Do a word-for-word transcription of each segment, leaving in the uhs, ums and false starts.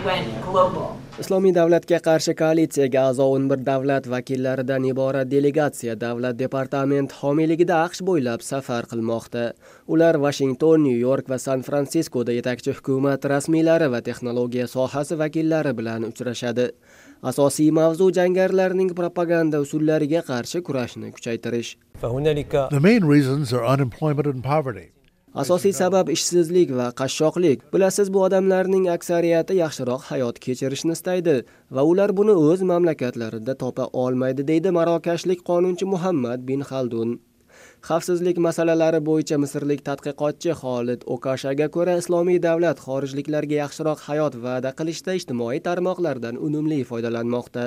went global. Islomiy davlatga qarshi koalitsiyaga a'zo o'n bir davlat vakillaridan iborat delegatsiya davlat departamenti homiyligida AQSh bo'ylab safar qilmoqda. Ular Washington, Nyu-York va San-Fransiskoda yetakchi hukumat rasmiylari va texnologiya sohasi vakillari bilan uchrashadi. Asosiy mavzu jangarilarning propaganda usullariga qarshi kurashni kuchaytirish. The main reasons are unemployment and poverty. Asosiy sabab ishsizlik va qashshoqlik. Bilasiz, bu odamlarning aksariyati yaxshiroq hayot kechirishni istaydi va ular buni o'z mamlakatlarida topa olmaydi, deydi marokashlik qonunchi Muhammad bin Xaldun. Xavfsizlik masalalari bo'yicha misrlik tadqiqotchi Xolid Okashaga ko'ra, islomiy davlat xorijliklarga yaxshiroq hayot va'da qilishda ijtimoiy tarmoqlardan unumli foydalanmoqda.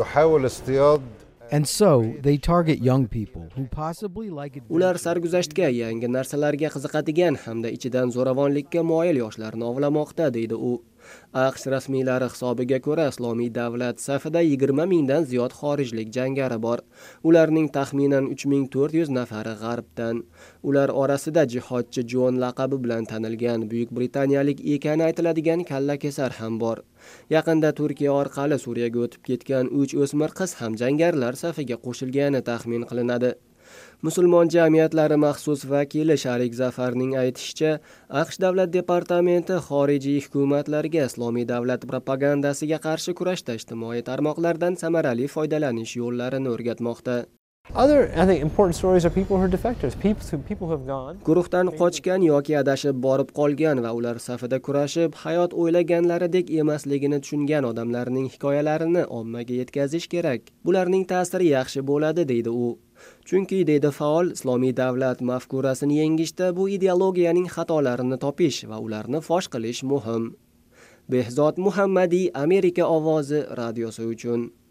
And so they target young people who possibly like it. Ular sarguzashtga, yangi narsalarga qiziqadigan hamda ichidan zo'ravonlikka moyil yoshlarni ovlamoqda, deydi u. AQSh rasmiylari hisobiga ko'ra, islomiy davlat safida yigirma mingdan ziyod xorijlik jangari bor. Ularning taxminan uch ming to'rt yuz nafari g'arbdan. Ular orasida jihodchi Jon laqabi bilan tanilgan Buyuk Britaniyalik ekani aytiladigan kallakesar ham bor. Yaqinda Turkiya orqali Suriyaga o'tib ketgan uch o'smir qiz ham jangarilar safiga qo'shilgani taxmin qilinadi. Musulmon jamiyatlari maxsus vakili Sharik Zafarning aytishicha, AQSh davlat departamenti xorijiy hukumatlarga islomiy davlat propagandasiga qarshi kurashda ijtimoiy tarmoqlardan samarali foydalanish yo'llarini o'rgatmoqda. Other, I think, important stories are people who are defectors, people who, people who have gone. Guruhdan qochgan yoki adashib borib qolgan va ular safida kurashib, hayot o'ylaganlaridek emasligini tushungan odamlarning hikoyalarini ommaga yetkazish kerak. Bularning ta'siri yaxshi bo'ladi, deydi u. Chunki, deydi faol, islomiy davlat mafkurasini yengishda bu ideologiyaning xatolarini topish va ularni fosh qilish muhim. Behzod Muhammadiy, Amerika ovozi radiosi uchun.